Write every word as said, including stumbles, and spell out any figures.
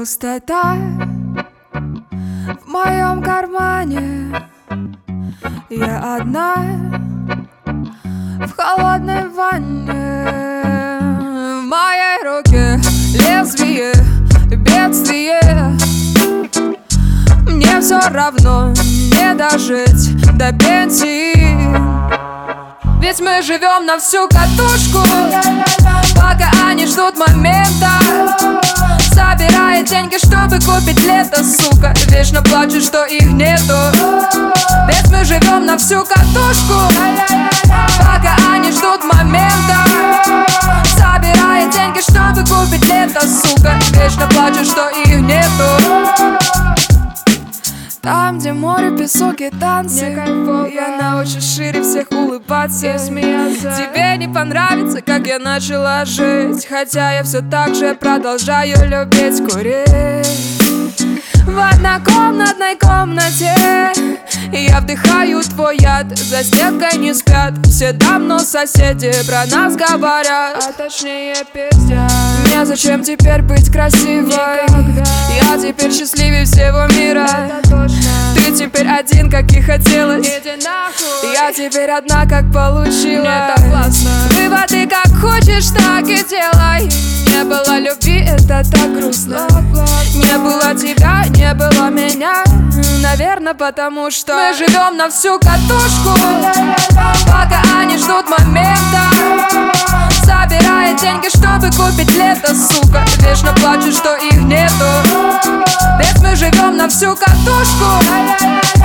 Пустота в моем кармане. Я одна в холодной ванне. В моей руке лезвие, бедствие. Мне все равно не дожить до пенсии. Ведь мы живем на всю катушку, пока они ждут момента. Собирая деньги, чтобы купить лето, сука. Вечно плачут, что их нету. Ведь мы живем на всю катушку, пока они ждут момента. Собирая деньги, чтобы купить лето, сука. Вечно плачут, что их нету. Там, где море, песок и танцы, я научусь шире всех улыбаться и смеяться. Тебе не понравится, как я начала жить, хотя я все так же продолжаю любить курить. В однокомнатной комнате я вдыхаю твой яд, за стенкой не спят. Все давно соседи про нас говорят, а точнее пиздят. Мне зачем теперь быть красивой? Никогда. Я теперь счастливее всего мира. Ты теперь один, как и хотелось. Иди нахуй. Я теперь одна, как получилось. Мне так классно. Выводы как хочешь, так и делай. Не было любви, это так грустно. Не было тебя, не было меня. Наверное, потому что мы живем на всю катушку, пока они ждут момента. Собирая деньги, чтобы купить лето, сука. Вечно плачут, что их нету. Ведь мы живем на всю катушку,